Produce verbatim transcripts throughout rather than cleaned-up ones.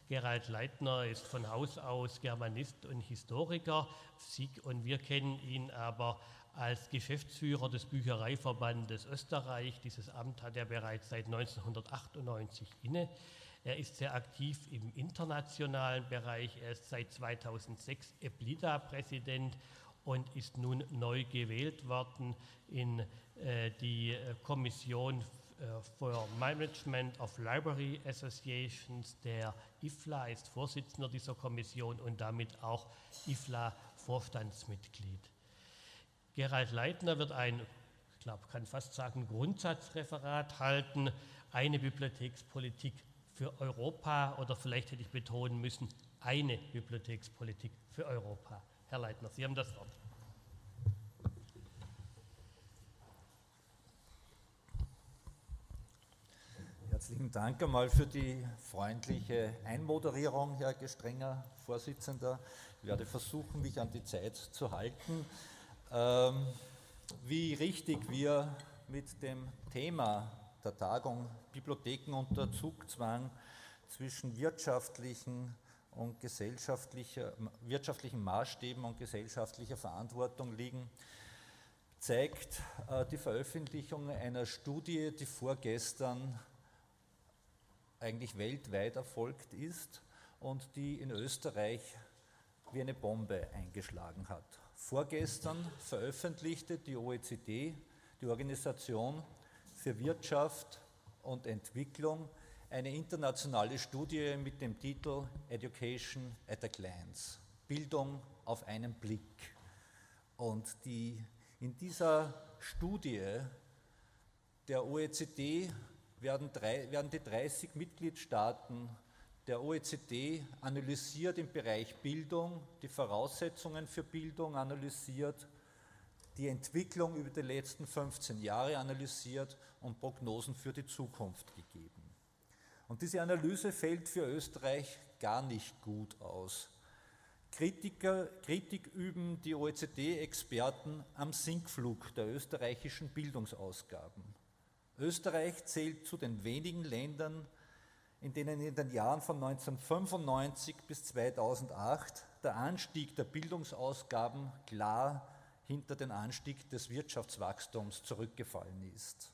Gerald Leitner ist von Haus aus Germanist und Historiker. Sie und wir kennen ihn aber als Geschäftsführer des Büchereiverbandes Österreich. Dieses Amt hat er bereits seit neunzehnhundertachtundneunzig inne. Er ist sehr aktiv im internationalen Bereich. Er ist seit zweitausendsechs EBLIDA-Präsident und ist nun neu gewählt worden in äh, die Kommission for Management of Library Associations. Der I F L A ist Vorsitzender dieser Kommission und damit auch I F L A-Vorstandsmitglied. Gerald Leitner wird ein, ich glaube, kann fast sagen, Grundsatzreferat halten, eine Bibliothekspolitik für Europa, oder vielleicht hätte ich betonen müssen, eine Bibliothekspolitik für Europa. Herr Leitner, Sie haben das Wort. Herzlichen Dank einmal für die freundliche Einmoderierung, Herr gestrenger Vorsitzender. Ich werde versuchen, mich an die Zeit zu halten. Ähm, wie richtig wir mit dem Thema der Tagung Bibliotheken unter Zugzwang zwischen wirtschaftlichen und gesellschaftlicher, wirtschaftlichen Maßstäben und gesellschaftlicher Verantwortung liegen, zeigt äh, die Veröffentlichung einer Studie, die vorgestern eigentlich weltweit erfolgt ist und die in Österreich wie eine Bombe eingeschlagen hat. Vorgestern veröffentlichte die O E C D, die Organisation für Wirtschaft und Entwicklung, eine internationale Studie mit dem Titel Education at a Glance, Bildung auf einen Blick. Und die, in dieser Studie der O E C D werden, drei, werden die dreißig Mitgliedstaaten der O E C D analysiert im Bereich Bildung, die Voraussetzungen für Bildung analysiert, die Entwicklung über die letzten fünfzehn Jahre analysiert und Prognosen für die Zukunft gegeben. Und diese Analyse fällt für Österreich gar nicht gut aus. Kritiker, Kritik üben die O E C D-Experten am Sinkflug der österreichischen Bildungsausgaben. Österreich zählt zu den wenigen Ländern, in denen in den Jahren von neunzehnhundertfünfundneunzig bis zweitausendacht der Anstieg der Bildungsausgaben klar hinter den Anstieg des Wirtschaftswachstums zurückgefallen ist.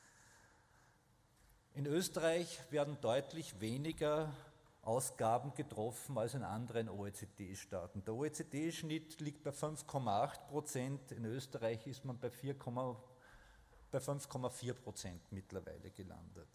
In Österreich werden deutlich weniger Ausgaben getroffen als in anderen O E C D-Staaten. Der O E C D-Schnitt liegt bei fünf Komma acht Prozent, in Österreich ist man bei vier, bei fünf Komma vier Prozent mittlerweile gelandet.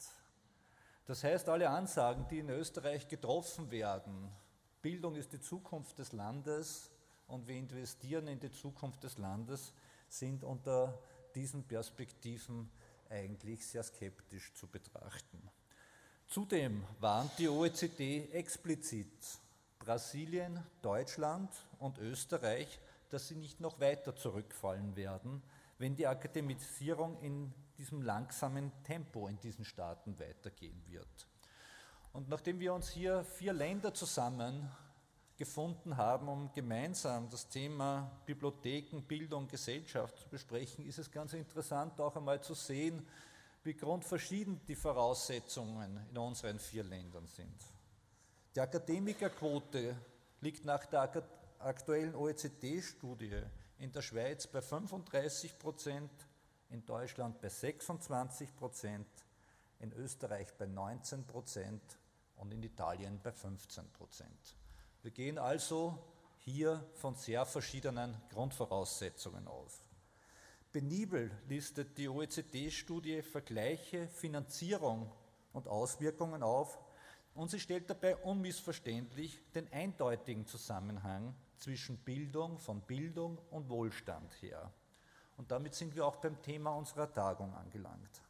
Das heißt, alle Ansagen, die in Österreich getroffen werden, Bildung ist die Zukunft des Landes und wir investieren in die Zukunft des Landes, sind unter diesen Perspektiven eigentlich sehr skeptisch zu betrachten. Zudem warnt die O E C D explizit Brasilien, Deutschland und Österreich, dass sie nicht noch weiter zurückfallen werden, wenn die Akademisierung in diesem langsamen Tempo in diesen Staaten weitergehen wird. Und nachdem wir uns hier vier Länder zusammengefunden haben, um gemeinsam das Thema Bibliotheken, Bildung, Gesellschaft zu besprechen, ist es ganz interessant auch einmal zu sehen, wie grundverschieden die Voraussetzungen in unseren vier Ländern sind. Die Akademikerquote liegt nach der aktuellen O E C D-Studie in der Schweiz bei fünfunddreißig Prozent, in Deutschland bei sechsundzwanzig Prozent, in Österreich bei neunzehn Prozent und in Italien bei fünfzehn Prozent. Wir gehen also hier von sehr verschiedenen Grundvoraussetzungen aus. Penibel listet die O E C D-Studie Vergleiche, Finanzierung und Auswirkungen auf und sie stellt dabei unmissverständlich den eindeutigen Zusammenhang zwischen Bildung, von Bildung und Wohlstand her. Und damit sind wir auch beim Thema unserer Tagung angelangt.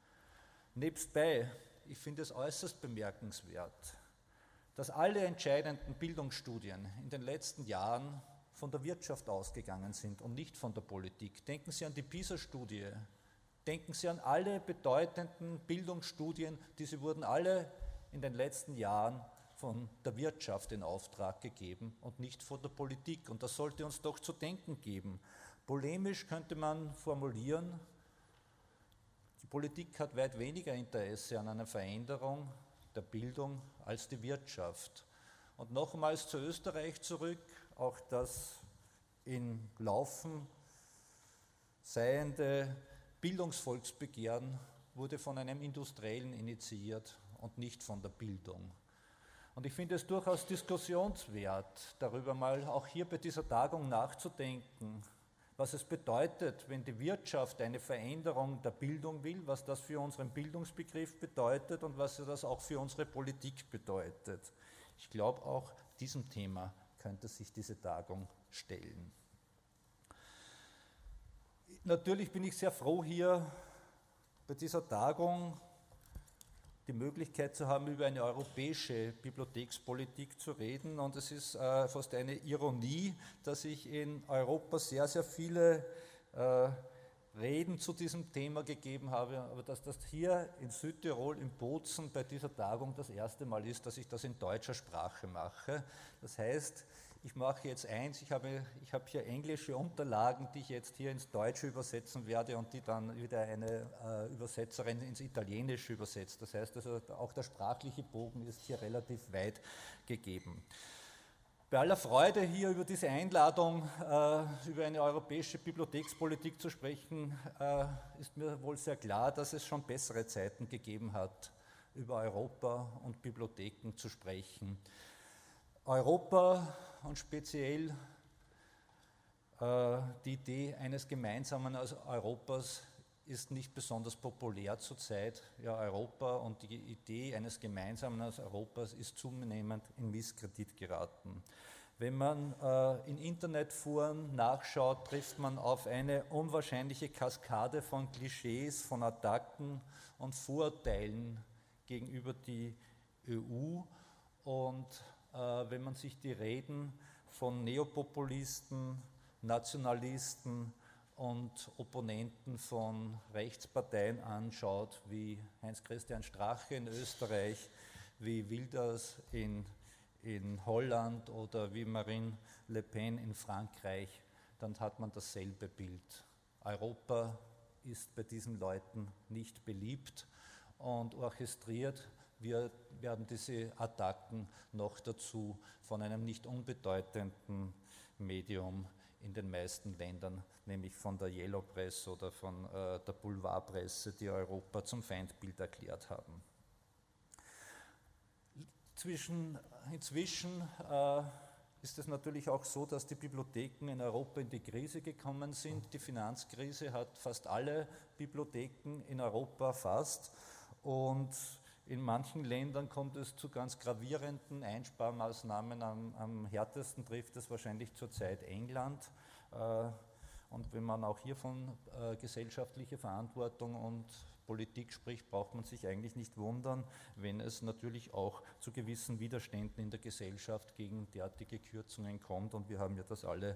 Nebstbei, ich finde es äußerst bemerkenswert, dass alle entscheidenden Bildungsstudien in den letzten Jahren von der Wirtschaft ausgegangen sind und nicht von der Politik. Denken Sie an die PISA-Studie, denken Sie an alle bedeutenden Bildungsstudien, diese wurden alle in den letzten Jahren von der Wirtschaft in Auftrag gegeben und nicht von der Politik. Und das sollte uns doch zu denken geben. Polemisch könnte man formulieren, die Politik hat weit weniger Interesse an einer Veränderung der Bildung als die Wirtschaft. Und nochmals zu Österreich zurück, auch das in Laufen seiende Bildungsvolksbegehren wurde von einem Industriellen initiiert und nicht von der Bildung. Und ich finde es durchaus diskussionswert, darüber mal auch hier bei dieser Tagung nachzudenken, was es bedeutet, wenn die Wirtschaft eine Veränderung der Bildung will, was das für unseren Bildungsbegriff bedeutet und was das auch für unsere Politik bedeutet. Ich glaube, auch diesem Thema könnte sich diese Tagung stellen. Natürlich bin ich sehr froh, hier bei dieser Tagung die Möglichkeit zu haben, über eine europäische Bibliothekspolitik zu reden. Und es ist äh, fast eine Ironie, dass ich in Europa sehr, sehr viele äh, Reden zu diesem Thema gegeben habe, aber dass das hier in Südtirol, in Bozen, bei dieser Tagung das erste Mal ist, dass ich das in deutscher Sprache mache. Das heißt, ich mache jetzt eins, ich habe, ich habe hier englische Unterlagen, die ich jetzt hier ins Deutsche übersetzen werde und die dann wieder eine äh, Übersetzerin ins Italienische übersetzt. Das heißt also, auch der sprachliche Bogen ist hier relativ weit gegeben. Bei aller Freude hier über diese Einladung, äh, über eine europäische Bibliothekspolitik zu sprechen, äh, ist mir wohl sehr klar, dass es schon bessere Zeiten gegeben hat, über Europa und Bibliotheken zu sprechen. Europa und speziell äh, die Idee eines gemeinsamen Europas ist nicht besonders populär zurzeit. Ja, Europa und die Idee eines gemeinsamen Europas ist zunehmend in Misskredit geraten. Wenn man äh, in Internetforen nachschaut, trifft man auf eine unwahrscheinliche Kaskade von Klischees, von Attacken und Vorurteilen gegenüber die E U. Und äh, wenn man sich die Reden von Neopopulisten, Nationalisten und Opponenten von Rechtsparteien anschaut, wie Heinz-Christian Strache in Österreich, wie Wilders in, in Holland oder wie Marine Le Pen in Frankreich, dann hat man dasselbe Bild. Europa ist bei diesen Leuten nicht beliebt und orchestriert wird, werden diese Attacken noch dazu von einem nicht unbedeutenden Medium in den meisten Ländern, nämlich von der Yellow Press oder von äh, der Boulevardpresse, die Europa zum Feindbild erklärt haben. Zwischen, inzwischen äh, ist es natürlich auch so, dass die Bibliotheken in Europa in die Krise gekommen sind. Die Finanzkrise hat fast alle Bibliotheken in Europa erfasst und in manchen Ländern kommt es zu ganz gravierenden Einsparmaßnahmen. Am, am härtesten trifft es wahrscheinlich zurzeit England. Und wenn man auch hier von gesellschaftlicher Verantwortung und Politik spricht, braucht man sich eigentlich nicht wundern, wenn es natürlich auch zu gewissen Widerständen in der Gesellschaft gegen derartige Kürzungen kommt. Und wir haben ja das alle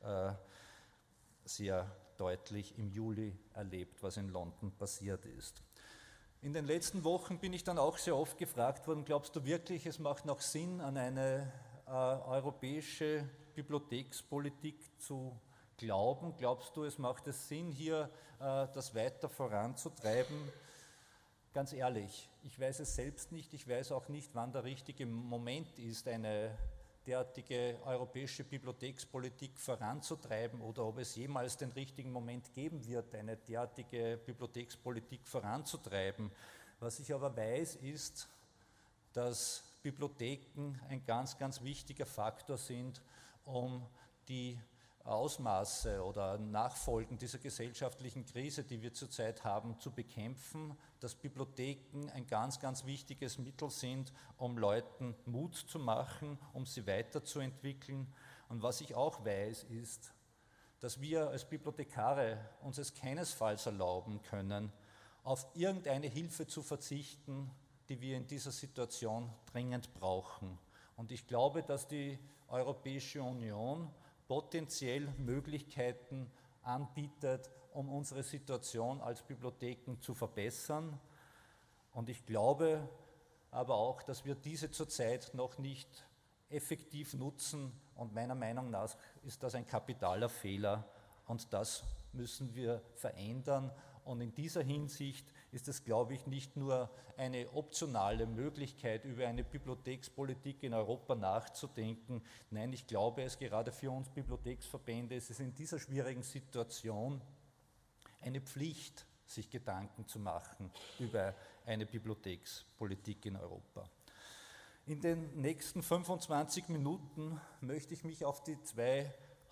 sehr deutlich im Juli erlebt, was in London passiert ist. In den letzten Wochen bin ich dann auch sehr oft gefragt worden, glaubst du wirklich, es macht noch Sinn, an eine äh, europäische Bibliothekspolitik zu glauben? Glaubst du, es macht es Sinn, hier äh, das weiter voranzutreiben? Ganz ehrlich, ich weiß es selbst nicht, ich weiß auch nicht, wann der richtige Moment ist, eine derartige europäische Bibliothekspolitik voranzutreiben oder ob es jemals den richtigen Moment geben wird, eine derartige Bibliothekspolitik voranzutreiben. Was ich aber weiß, ist, dass Bibliotheken ein ganz, ganz wichtiger Faktor sind, um die Ausmaße oder Nachfolgen dieser gesellschaftlichen Krise, die wir zurzeit haben, zu bekämpfen, dass Bibliotheken ein ganz, ganz wichtiges Mittel sind, um Leuten Mut zu machen, um sie weiterzuentwickeln. Und was ich auch weiß, ist, dass wir als Bibliothekare uns es keinesfalls erlauben können, auf irgendeine Hilfe zu verzichten, die wir in dieser Situation dringend brauchen. Und ich glaube, dass die Europäische Union potenziell Möglichkeiten anbietet, um unsere Situation als Bibliotheken zu verbessern. Und ich glaube aber auch, dass wir diese zurzeit noch nicht effektiv nutzen. Und meiner Meinung nach ist das ein kapitaler Fehler. Und das müssen wir verändern. Und in dieser Hinsicht ist es, glaube ich, nicht nur eine optionale Möglichkeit, über eine Bibliothekspolitik in Europa nachzudenken. Nein, ich glaube es gerade für uns Bibliotheksverbände, es ist in dieser schwierigen Situation eine Pflicht, sich Gedanken zu machen über eine Bibliothekspolitik in Europa. In den nächsten fünfundzwanzig Minuten möchte ich mich auf die zwei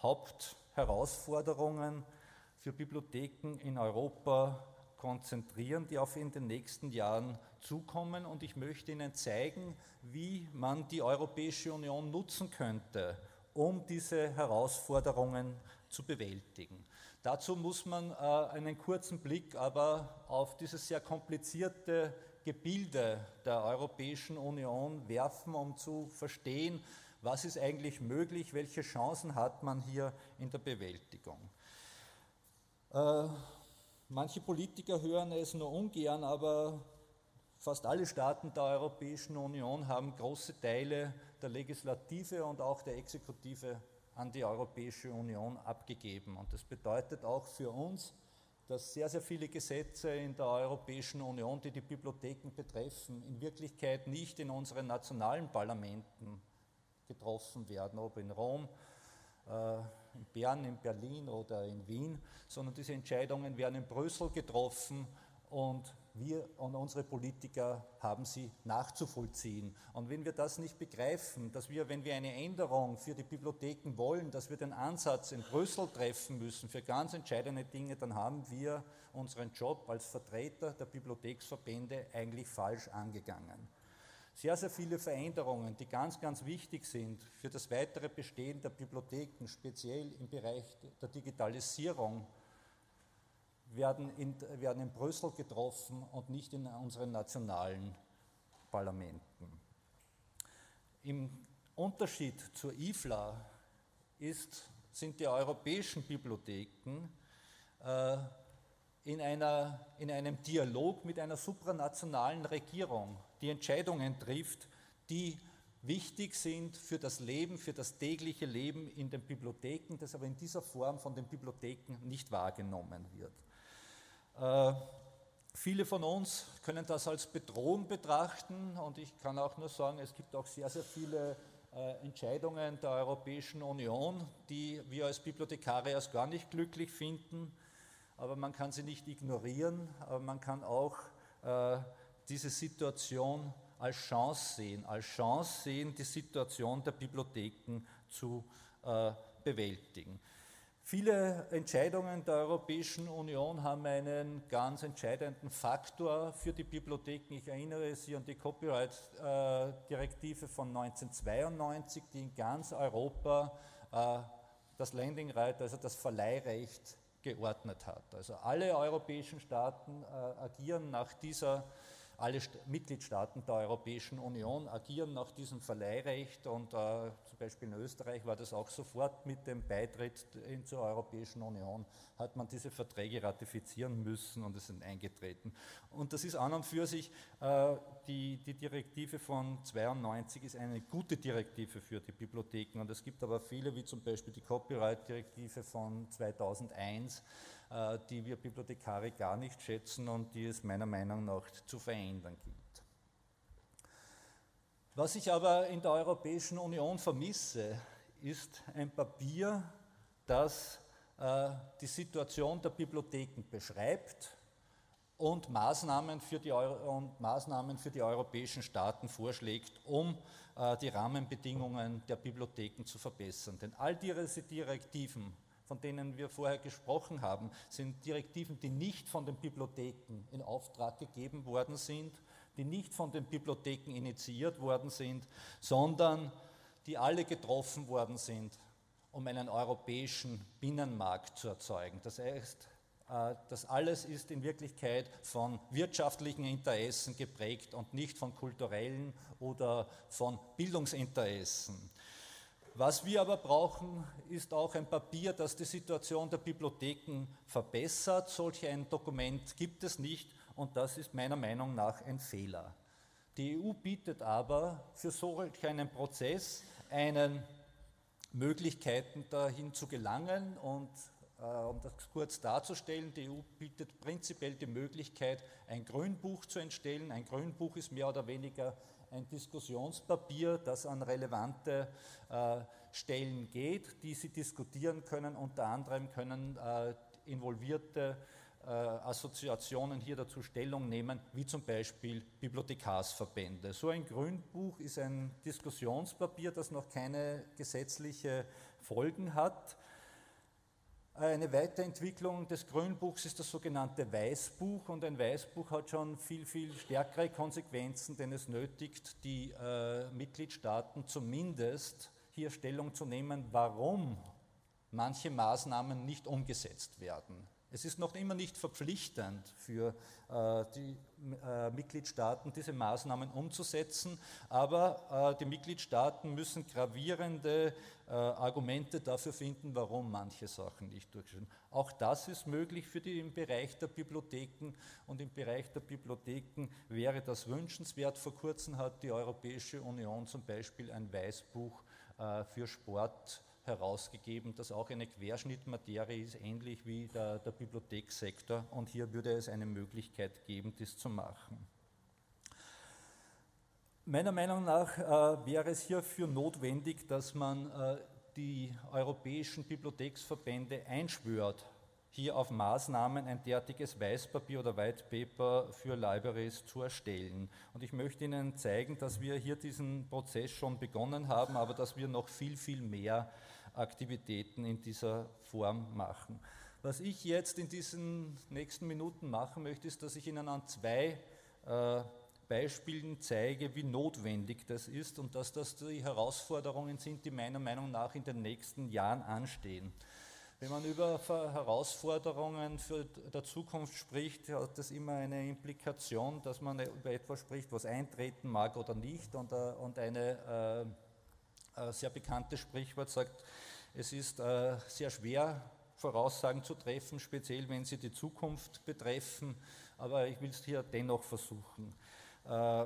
Hauptherausforderungen für Bibliotheken in Europa konzentrieren, die auf in den nächsten Jahren zukommen, und ich möchte Ihnen zeigen, wie man die Europäische Union nutzen könnte, um diese Herausforderungen zu bewältigen. Dazu muss man äh, einen kurzen Blick aber auf dieses sehr komplizierte Gebilde der Europäischen Union werfen, um zu verstehen, was ist eigentlich möglich, welche Chancen hat man hier in der Bewältigung. Äh, manche Politiker hören es nur ungern, aber fast alle Staaten der Europäischen Union haben große Teile der Legislative und auch der Exekutive an die Europäische Union abgegeben. Und das bedeutet auch für uns, dass sehr, sehr viele Gesetze in der Europäischen Union, die die Bibliotheken betreffen, in Wirklichkeit nicht in unseren nationalen Parlamenten getroffen werden, ob in Rom, äh, in Bern, in Berlin oder in Wien, sondern diese Entscheidungen werden in Brüssel getroffen und wir und unsere Politiker haben sie nachzuvollziehen. Und wenn wir das nicht begreifen, dass wir, wenn wir eine Änderung für die Bibliotheken wollen, dass wir den Ansatz in Brüssel treffen müssen für ganz entscheidende Dinge, dann haben wir unseren Job als Vertreter der Bibliotheksverbände eigentlich falsch angegangen. Sehr, sehr viele Veränderungen, die ganz, ganz wichtig sind für das weitere Bestehen der Bibliotheken, speziell im Bereich der Digitalisierung, werden in, werden in Brüssel getroffen und nicht in unseren nationalen Parlamenten. Im Unterschied zur I F L A ist, sind die europäischen Bibliotheken äh, in, einer, in einem Dialog mit einer supranationalen Regierung, die Entscheidungen trifft, die wichtig sind für das Leben, für das tägliche Leben in den Bibliotheken, das aber in dieser Form von den Bibliotheken nicht wahrgenommen wird. Äh, viele von uns können das als Bedrohung betrachten und ich kann auch nur sagen, es gibt auch sehr, sehr viele äh, Entscheidungen der Europäischen Union, die wir als Bibliothekarier als gar nicht glücklich finden, aber man kann sie nicht ignorieren, aber man kann auch äh, diese Situation als Chance sehen, als Chance sehen, die Situation der Bibliotheken zu äh, bewältigen. Viele Entscheidungen der Europäischen Union haben einen ganz entscheidenden Faktor für die Bibliotheken. Ich erinnere Sie an die Copyright-Direktive von neunzehnhundertzweiundneunzig, die in ganz Europa das Landing Right, also das Verleihrecht, geordnet hat. Also alle europäischen Staaten agieren nach dieser Alle Mitgliedstaaten der Europäischen Union agieren nach diesem Verleihrecht und äh, zum Beispiel in Österreich war das auch sofort mit dem Beitritt in, zur Europäischen Union, hat man diese Verträge ratifizieren müssen und es sind eingetreten. Und das ist an und für sich, äh, die, die Direktive von zweiundneunzig ist eine gute Direktive für die Bibliotheken und es gibt aber viele, wie zum Beispiel die Copyright-Direktive von zweitausendeins, die wir Bibliothekare gar nicht schätzen und die es meiner Meinung nach zu verändern gilt. Was ich aber in der Europäischen Union vermisse, ist ein Papier, das äh, die Situation der Bibliotheken beschreibt und Maßnahmen für die, Euro- und Maßnahmen für die europäischen Staaten vorschlägt, um äh, die Rahmenbedingungen der Bibliotheken zu verbessern. Denn all diese Direktiven, von denen wir vorher gesprochen haben, sind Direktiven, die nicht von den Bibliotheken in Auftrag gegeben worden sind, die nicht von den Bibliotheken initiiert worden sind, sondern die alle getroffen worden sind, um einen europäischen Binnenmarkt zu erzeugen. Das heißt, das alles ist in Wirklichkeit von wirtschaftlichen Interessen geprägt und nicht von kulturellen oder von Bildungsinteressen. Was wir aber brauchen, ist auch ein Papier, das die Situation der Bibliotheken verbessert. Solch ein Dokument gibt es nicht und das ist meiner Meinung nach ein Fehler. Die E U bietet aber für solch einen Prozess einen Möglichkeiten dahin zu gelangen und um das kurz darzustellen, die E U bietet prinzipiell die Möglichkeit, ein Grünbuch zu entstellen. Ein Grünbuch ist mehr oder weniger ein Diskussionspapier, das an relevante äh, Stellen geht, die Sie diskutieren können. Unter anderem können äh, involvierte äh, Assoziationen hier dazu Stellung nehmen, wie zum Beispiel Bibliothekarsverbände. So ein Grünbuch ist ein Diskussionspapier, das noch keine gesetzliche Folgen hat. Eine Weiterentwicklung des Grünbuchs ist das sogenannte Weißbuch, und ein Weißbuch hat schon viel, viel stärkere Konsequenzen, denn es nötigt die äh, Mitgliedstaaten zumindest hier Stellung zu nehmen, warum manche Maßnahmen nicht umgesetzt werden. Es ist noch immer nicht verpflichtend für äh, die äh, Mitgliedstaaten, diese Maßnahmen umzusetzen, aber äh, die Mitgliedstaaten müssen gravierende äh, Argumente dafür finden, warum manche Sachen nicht durchgeführt werden. Auch das ist möglich für die im Bereich der Bibliotheken, und im Bereich der Bibliotheken wäre das wünschenswert. Vor kurzem hat die Europäische Union zum Beispiel ein Weißbuch äh, für Sport herausgegeben, das auch eine Querschnittmaterie ist, ähnlich wie der, der Bibliothekssektor, und hier würde es eine Möglichkeit geben, dies zu machen. Meiner Meinung nach äh, wäre es hierfür notwendig, dass man äh, die europäischen Bibliotheksverbände einschwört, hier auf Maßnahmen ein derartiges Weißpapier oder White Paper für Libraries zu erstellen. Und ich möchte Ihnen zeigen, dass wir hier diesen Prozess schon begonnen haben, aber dass wir noch viel, viel mehr Aktivitäten in dieser Form machen. Was ich jetzt in diesen nächsten Minuten machen möchte, ist, dass ich Ihnen an zwei äh, Beispielen zeige, wie notwendig das ist und dass das die Herausforderungen sind, die meiner Meinung nach in den nächsten Jahren anstehen. Wenn man über Herausforderungen für der Zukunft spricht, hat das immer eine Implikation, dass man über etwas spricht, was eintreten mag oder nicht. Und, und eine äh, sehr bekanntes Sprichwort sagt, es ist äh, sehr schwer, Voraussagen zu treffen, speziell wenn sie die Zukunft betreffen, aber ich will es hier dennoch versuchen. Äh,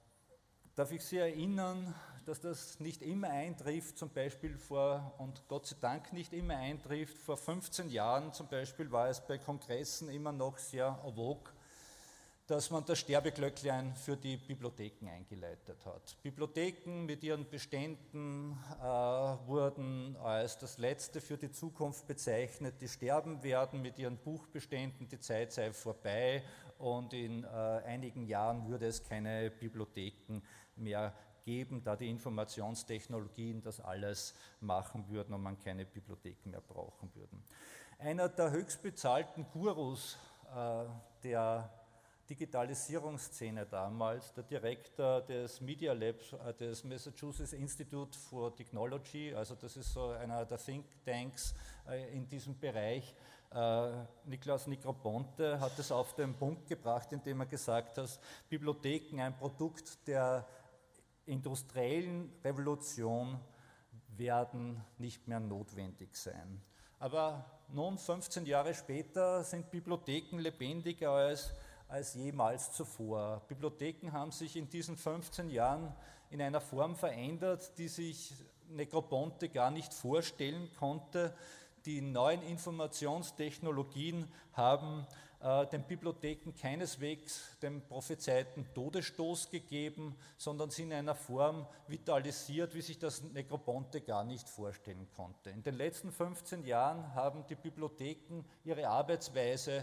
darf ich Sie erinnern, dass das nicht immer eintrifft, zum Beispiel vor, und Gott sei Dank nicht immer eintrifft, vor fünfzehn Jahren zum Beispiel war es bei Kongressen immer noch sehr en vogue, dass man das Sterbeglöcklein für die Bibliotheken eingeleitet hat. Bibliotheken mit ihren Beständen äh, wurden als das Letzte für die Zukunft bezeichnet, die sterben werden mit ihren Buchbeständen, die Zeit sei vorbei und in äh, einigen Jahren würde es keine Bibliotheken mehr geben, da die Informationstechnologien das alles machen würden und man keine Bibliotheken mehr brauchen würden. Einer der höchstbezahlten Gurus äh, der Digitalisierungsszene damals, der Direktor des Media Labs, äh, des Massachusetts Institute for Technology, also das ist so einer der Think Tanks äh, in diesem Bereich, äh, Nikolaus Negroponte, hat es auf den Punkt gebracht, indem er gesagt hat, Bibliotheken, ein Produkt der industriellen Revolution, werden nicht mehr notwendig sein. Aber nun, fünfzehn Jahre später, sind Bibliotheken lebendiger als, als jemals zuvor. Bibliotheken haben sich in diesen fünfzehn Jahren in einer Form verändert, die sich Negroponte gar nicht vorstellen konnte. Die neuen Informationstechnologien haben äh, den Bibliotheken keineswegs den prophezeiten Todesstoß gegeben, sondern sind in einer Form vitalisiert, wie sich das Negroponte gar nicht vorstellen konnte. In den letzten fünfzehn Jahren haben die Bibliotheken ihre Arbeitsweise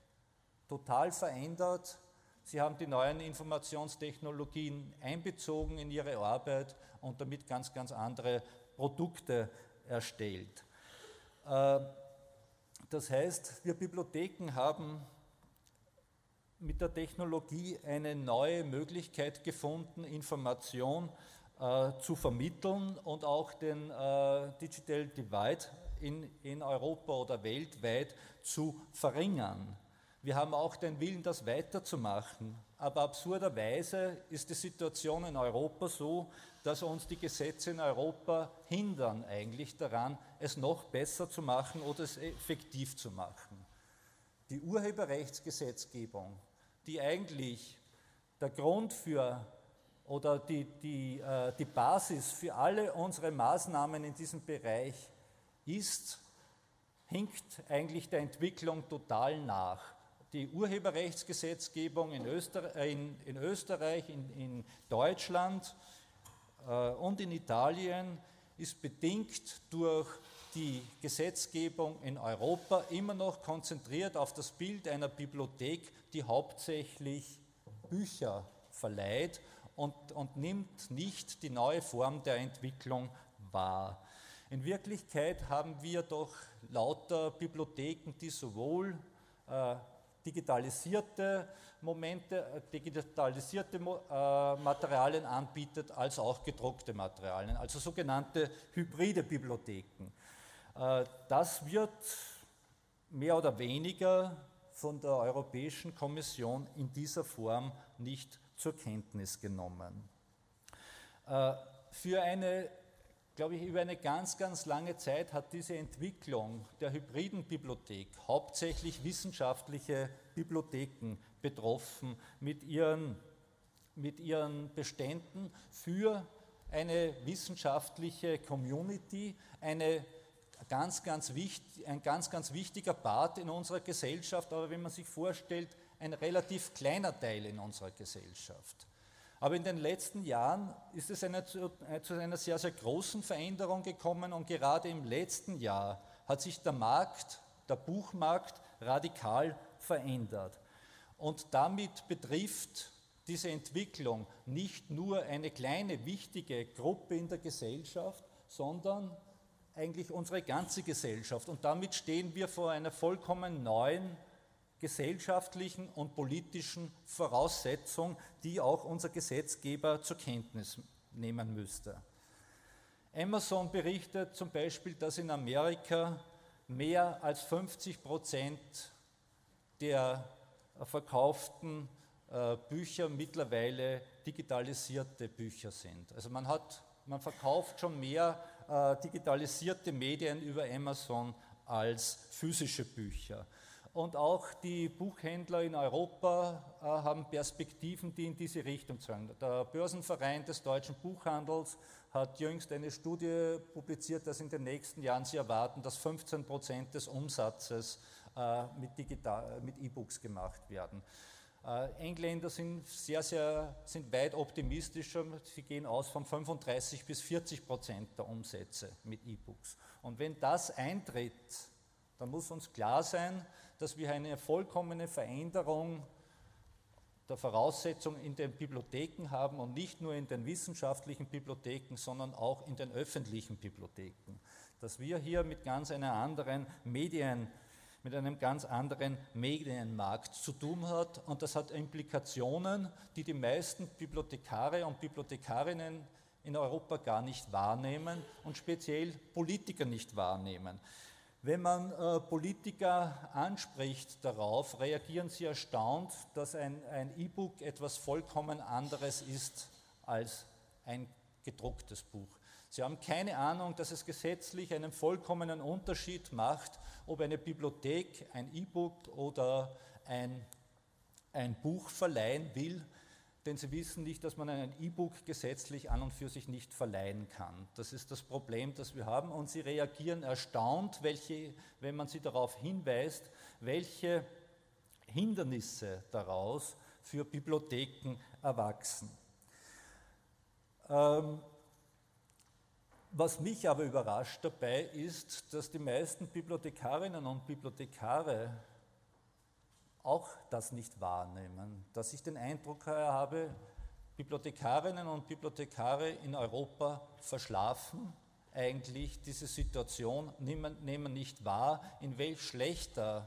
total verändert. Sie haben die neuen Informationstechnologien einbezogen in ihre Arbeit und damit ganz, ganz andere Produkte erstellt. Das heißt, wir Bibliotheken haben mit der Technologie eine neue Möglichkeit gefunden, Information äh, zu vermitteln und auch den äh, Digital Divide in, in Europa oder weltweit zu verringern. Wir haben auch den Willen, das weiterzumachen, aber absurderweise ist die Situation in Europa so, dass uns die Gesetze in Europa hindern eigentlich daran, es noch besser zu machen oder es effektiv zu machen. Die Urheberrechtsgesetzgebung, die eigentlich der Grund für oder die, die, äh, die Basis für alle unsere Maßnahmen in diesem Bereich ist, hinkt eigentlich der Entwicklung total nach. Die Urheberrechtsgesetzgebung in, Öster in, in Österreich, in, in Deutschland äh, und in Italien ist bedingt durch die Gesetzgebung in Europa immer noch konzentriert auf das Bild einer Bibliothek, die hauptsächlich Bücher verleiht und, und nimmt nicht die neue Form der Entwicklung wahr. In Wirklichkeit haben wir doch lauter Bibliotheken, die sowohl äh, digitalisierte Momente, äh, digitalisierte äh, Materialien anbietet, als auch gedruckte Materialien, also sogenannte hybride Bibliotheken. Äh, das wird mehr oder weniger von der Europäischen Kommission in dieser Form nicht zur Kenntnis genommen. Äh, für eine glaube ich, über eine ganz, ganz lange Zeit hat diese Entwicklung der hybriden Bibliothek hauptsächlich wissenschaftliche Bibliotheken betroffen mit ihren, mit ihren Beständen für eine wissenschaftliche Community, eine ganz, ganz wichtig, ein ganz, ganz wichtiger Part in unserer Gesellschaft, aber wenn man sich vorstellt, ein relativ kleiner Teil in unserer Gesellschaft. Aber in den letzten Jahren ist es eine, zu, zu einer sehr, sehr großen Veränderung gekommen und gerade im letzten Jahr hat sich der Markt, der Buchmarkt radikal verändert. Und damit betrifft diese Entwicklung nicht nur eine kleine, wichtige Gruppe in der Gesellschaft, sondern eigentlich unsere ganze Gesellschaft. Und damit stehen wir vor einer vollkommen neuen gesellschaftlichen und politischen Voraussetzung, die auch unser Gesetzgeber zur Kenntnis nehmen müsste. Amazon berichtet zum Beispiel, dass in Amerika mehr als fünfzig Prozent der verkauften äh, Bücher mittlerweile digitalisierte Bücher sind. Also man, hat, man verkauft schon mehr äh, digitalisierte Medien über Amazon als physische Bücher. Und auch die Buchhändler in Europa äh, haben Perspektiven, die in diese Richtung zeigen. Der Börsenverein des deutschen Buchhandels hat jüngst eine Studie publiziert, dass in den nächsten Jahren sie erwarten, dass fünfzehn Prozent des Umsatzes äh, mit, digital, mit E-Books gemacht werden. Äh, Engländer sind, sehr, sehr, sind weit optimistischer, sie gehen aus von fünfunddreißig bis vierzig Prozent der Umsätze mit E-Books. Und wenn das eintritt, dann muss uns klar sein, dass wir eine vollkommene Veränderung der Voraussetzungen in den Bibliotheken haben und nicht nur in den wissenschaftlichen Bibliotheken, sondern auch in den öffentlichen Bibliotheken. Dass wir hier mit ganz einer anderen Medien, mit einem ganz anderen Medienmarkt zu tun hat und das hat Implikationen, die die meisten Bibliothekare und Bibliothekarinnen in Europa gar nicht wahrnehmen und speziell Politiker nicht wahrnehmen. Wenn man äh, Politiker anspricht darauf, reagieren sie erstaunt, dass ein, ein E-Book etwas vollkommen anderes ist als ein gedrucktes Buch. Sie haben keine Ahnung, dass es gesetzlich einen vollkommenen Unterschied macht, ob eine Bibliothek ein E-Book oder ein, ein Buch verleihen will, denn sie wissen nicht, dass man ein E-Book gesetzlich an und für sich nicht verleihen kann. Das ist das Problem, das wir haben und sie reagieren erstaunt, welche, wenn man sie darauf hinweist, welche Hindernisse daraus für Bibliotheken erwachsen. Ähm, was mich aber überrascht dabei ist, dass die meisten Bibliothekarinnen und Bibliothekare auch das nicht wahrnehmen, dass ich den Eindruck habe, Bibliothekarinnen und Bibliothekare in Europa verschlafen eigentlich diese Situation, nehmen nicht wahr, in welch schlechter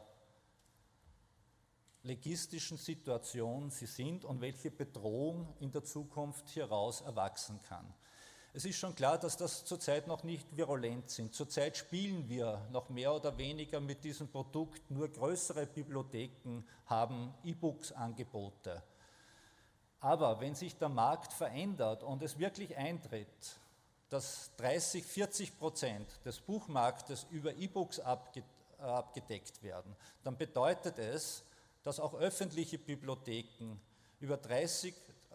legistischen Situation sie sind und welche Bedrohung in der Zukunft hieraus erwachsen kann. Es ist schon klar, dass das zurzeit noch nicht virulent sind. Zurzeit spielen wir noch mehr oder weniger mit diesem Produkt. Nur größere Bibliotheken haben E-Books-Angebote. Aber wenn sich der Markt verändert und es wirklich eintritt, dass dreißig, vierzig Prozent des Buchmarktes über E-Books abgedeckt werden, dann bedeutet es, dass auch öffentliche Bibliotheken über dreißig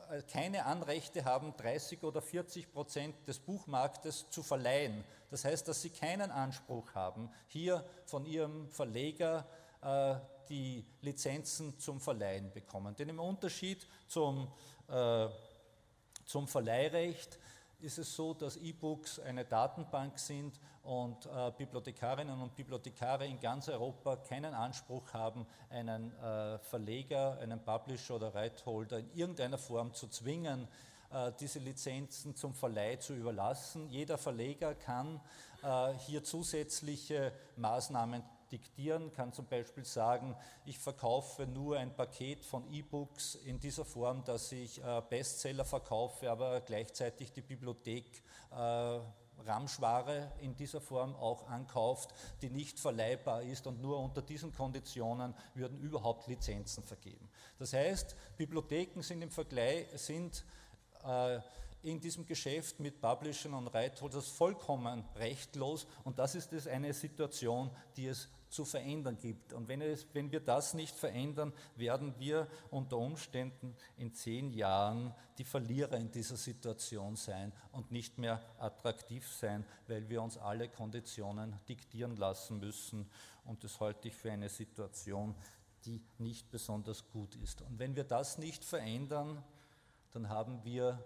keine Anrechte haben, dreißig oder vierzig Prozent des Buchmarktes zu verleihen. Das heißt, dass sie keinen Anspruch haben, hier von ihrem Verleger äh, die Lizenzen zum Verleihen bekommen. Denn im Unterschied zum, äh, zum Verleihrecht ist es so, dass E-Books eine Datenbank sind und äh, Bibliothekarinnen und Bibliothekare in ganz Europa keinen Anspruch haben, einen äh, Verleger, einen Publisher oder Rightholder in irgendeiner Form zu zwingen, äh, diese Lizenzen zum Verleih zu überlassen. Jeder Verleger kann äh, hier zusätzliche Maßnahmen diktieren, kann zum Beispiel sagen, ich verkaufe nur ein Paket von E-Books in dieser Form, dass ich äh, Bestseller verkaufe, aber gleichzeitig die Bibliothek äh, Ramschware in dieser Form auch ankauft, die nicht verleihbar ist, und nur unter diesen Konditionen würden überhaupt Lizenzen vergeben. Das heißt, Bibliotheken sind im Vergleich, sind äh, in diesem Geschäft mit Publishern und Rightholders vollkommen rechtlos, und das ist es eine Situation, die es zu verändern gibt. Und wenn, es, wenn wir das nicht verändern, werden wir unter Umständen in zehn Jahren die Verlierer in dieser Situation sein und nicht mehr attraktiv sein, weil wir uns alle Konditionen diktieren lassen müssen, und das halte ich für eine Situation, die nicht besonders gut ist. Und wenn wir das nicht verändern, dann haben wir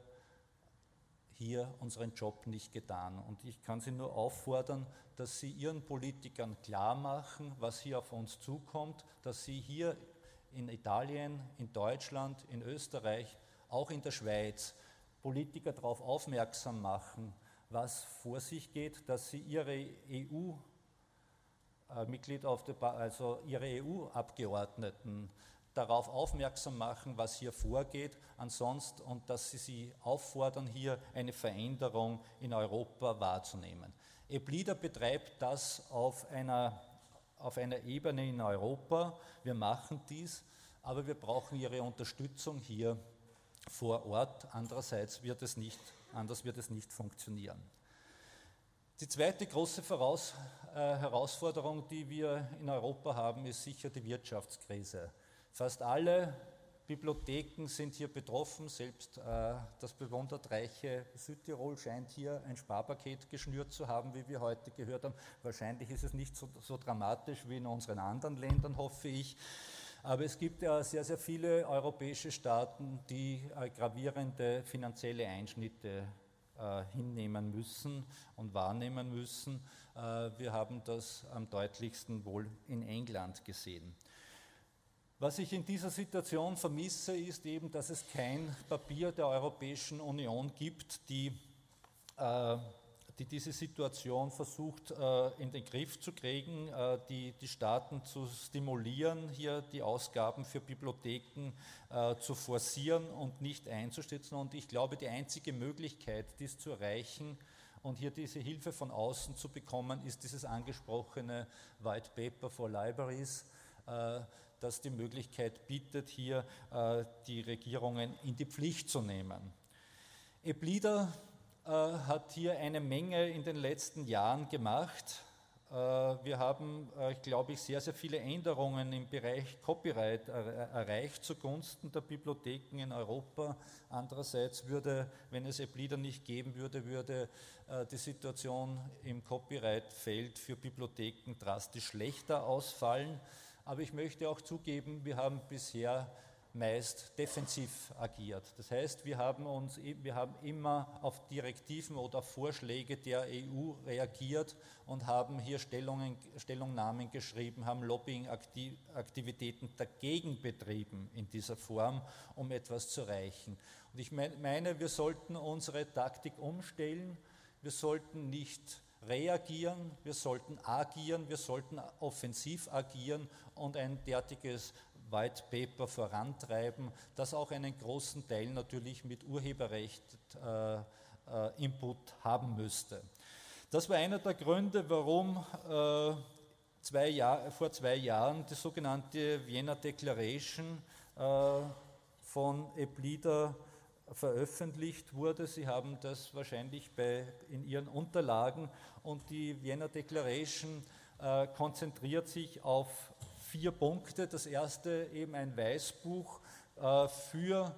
hier unseren Job nicht getan. Und ich kann Sie nur auffordern, dass Sie Ihren Politikern klar machen, was hier auf uns zukommt, dass Sie hier in Italien, in Deutschland, in Österreich, auch in der Schweiz Politiker darauf aufmerksam machen, was vor sich geht, dass Sie Ihre E U-Mitglied, also Ihre E U-Abgeordneten darauf aufmerksam machen, was hier vorgeht, ansonsten, und dass Sie sie auffordern, hier eine Veränderung in Europa wahrzunehmen. EBLIDA betreibt das auf einer, auf einer Ebene in Europa. Wir machen dies, aber wir brauchen Ihre Unterstützung hier vor Ort. Andererseits wird es nicht, anders wird es nicht funktionieren. Die zweite große Voraus, äh, Herausforderung, die wir in Europa haben, ist sicher die Wirtschaftskrise. Fast alle Bibliotheken sind hier betroffen, selbst äh, das bewundertreiche Südtirol scheint hier ein Sparpaket geschnürt zu haben, wie wir heute gehört haben. Wahrscheinlich ist es nicht so, so dramatisch wie in unseren anderen Ländern, hoffe ich. Aber es gibt ja sehr, sehr viele europäische Staaten, die äh, gravierende finanzielle Einschnitte äh, hinnehmen müssen und wahrnehmen müssen. Äh, wir haben das am deutlichsten wohl in England gesehen. Was ich in dieser Situation vermisse, ist eben, dass es kein Papier der Europäischen Union gibt, die, äh, die diese Situation versucht äh, in den Griff zu kriegen, äh, die, die Staaten zu stimulieren, hier die Ausgaben für Bibliotheken äh, zu forcieren und nicht einzustützen. Und ich glaube, die einzige Möglichkeit, dies zu erreichen und hier diese Hilfe von außen zu bekommen, ist dieses angesprochene White Paper for Libraries, äh, das die Möglichkeit bietet, hier äh, die Regierungen in die Pflicht zu nehmen. EBLIDA äh, hat hier eine Menge in den letzten Jahren gemacht. Äh, wir haben, äh, glaube ich, sehr, sehr viele Änderungen im Bereich Copyright er erreicht zugunsten der Bibliotheken in Europa. Andererseits würde, wenn es EBLIDA nicht geben würde, würde äh, die Situation im Copyright-Feld für Bibliotheken drastisch schlechter ausfallen. Aber ich möchte auch zugeben, wir haben bisher meist defensiv agiert. Das heißt, wir haben, uns, wir haben immer auf Direktiven oder auf Vorschläge der E U reagiert und haben hier Stellungen, Stellungnahmen geschrieben, haben Lobbying-Aktivitäten dagegen betrieben in dieser Form, um etwas zu erreichen. Und ich meine, wir sollten unsere Taktik umstellen. Wir sollten nicht reagieren, wir sollten agieren, wir sollten offensiv agieren und ein derartiges White Paper vorantreiben, das auch einen großen Teil natürlich mit Urheberrecht äh, äh, Input haben müsste. Das war einer der Gründe, warum äh, zwei Jahr, vor zwei Jahren die sogenannte Vienna Declaration äh, von EBLIDA veröffentlicht wurde. Sie haben das wahrscheinlich bei, in Ihren Unterlagen, und die Vienna Declaration äh, konzentriert sich auf vier Punkte. Das erste eben ein Weißbuch äh, für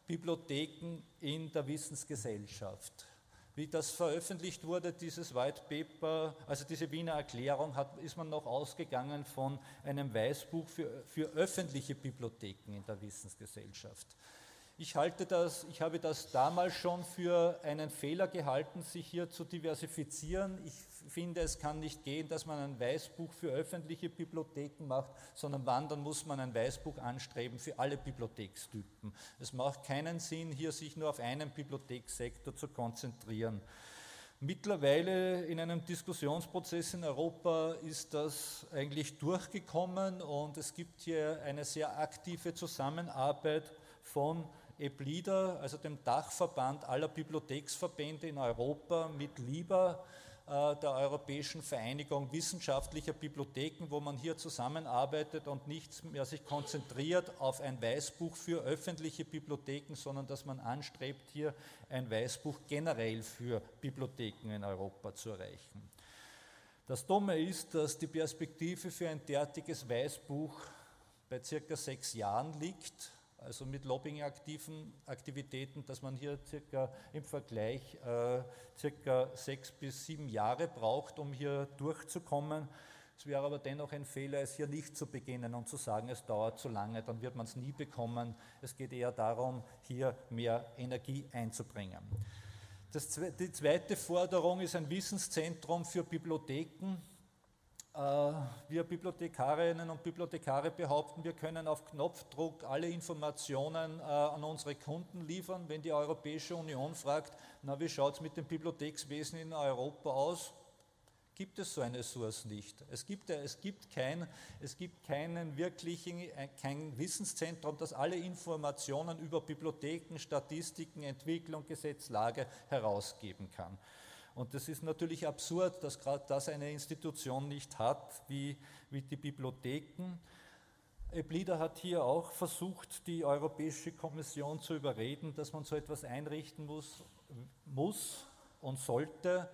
Bibliotheken in der Wissensgesellschaft. Wie das veröffentlicht wurde, dieses White Paper, also diese Wiener Erklärung, hat, ist man noch ausgegangen von einem Weißbuch für, für öffentliche Bibliotheken in der Wissensgesellschaft. Ich halte das, ich habe das damals schon für einen Fehler gehalten, sich hier zu diversifizieren. Ich finde, es kann nicht gehen, dass man ein Weißbuch für öffentliche Bibliotheken macht, sondern wann, dann muss man ein Weißbuch anstreben für alle Bibliothekstypen. Es macht keinen Sinn, hier sich nur auf einen Bibliothekssektor zu konzentrieren. Mittlerweile in einem Diskussionsprozess in Europa ist das eigentlich durchgekommen und es gibt hier eine sehr aktive Zusammenarbeit von EBLIDA, also dem Dachverband aller Bibliotheksverbände in Europa, mit LIBA, äh, der Europäischen Vereinigung wissenschaftlicher Bibliotheken, wo man hier zusammenarbeitet und nicht mehr sich konzentriert auf ein Weißbuch für öffentliche Bibliotheken, sondern dass man anstrebt, hier ein Weißbuch generell für Bibliotheken in Europa zu erreichen. Das Dumme ist, dass die Perspektive für ein derartiges Weißbuch bei circa sechs Jahren liegt, also mit Lobbying-Aktivitäten, dass man hier circa im Vergleich äh, circa sechs bis sieben Jahre braucht, um hier durchzukommen. Es wäre aber dennoch ein Fehler, es hier nicht zu beginnen und zu sagen, es dauert zu lange, dann wird man es nie bekommen. Es geht eher darum, hier mehr Energie einzubringen. Das, die zweite Forderung ist ein Wissenszentrum für Bibliotheken. Wir Bibliothekarinnen und Bibliothekare behaupten, wir können auf Knopfdruck alle Informationen an unsere Kunden liefern. Wenn die Europäische Union fragt, na, wie schaut es mit dem Bibliothekswesen in Europa aus, gibt es so eine Source nicht. Es gibt, es gibt, kein, es gibt keinen wirklichen, kein Wissenszentrum, das alle Informationen über Bibliotheken, Statistiken, Entwicklung, Gesetzlage herausgeben kann. Und das ist natürlich absurd, dass gerade das eine Institution nicht hat, wie, wie die Bibliotheken. EBLIDA hat hier auch versucht, die Europäische Kommission zu überreden, dass man so etwas einrichten muss, muss und sollte.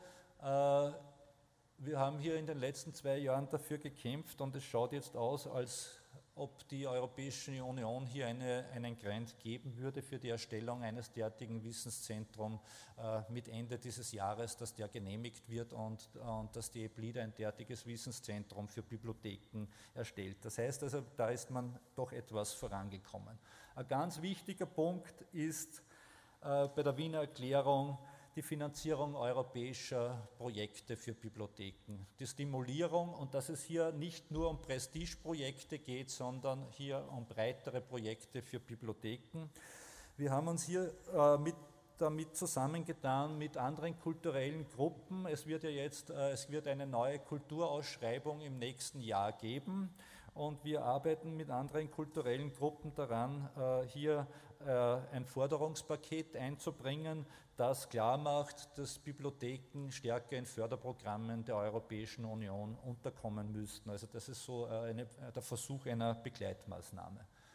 Wir haben hier in den letzten zwei Jahren dafür gekämpft und es schaut jetzt aus, als ob die Europäische Union hier eine, einen Grant geben würde für die Erstellung eines derartigen Wissenszentrums äh, mit Ende dieses Jahres, dass der genehmigt wird und, und dass die EBLIDA ein derartiges Wissenszentrum für Bibliotheken erstellt. Das heißt also, da ist man doch etwas vorangekommen. Ein ganz wichtiger Punkt ist äh, bei der Wiener Erklärung die Finanzierung europäischer Projekte für Bibliotheken, die Stimulierung und dass es hier nicht nur um Prestigeprojekte geht, sondern hier um breitere Projekte für Bibliotheken. Wir haben uns hier äh, mit, damit zusammengetan mit anderen kulturellen Gruppen. Es wird ja jetzt äh, es wird eine neue Kulturausschreibung im nächsten Jahr geben und wir arbeiten mit anderen kulturellen Gruppen daran, äh, hier äh, ein Forderungspaket einzubringen, das klar macht, dass Bibliotheken stärker in Förderprogrammen der Europäischen Union unterkommen müssten. Also das ist so eine, der Versuch einer Begleitmaßnahme.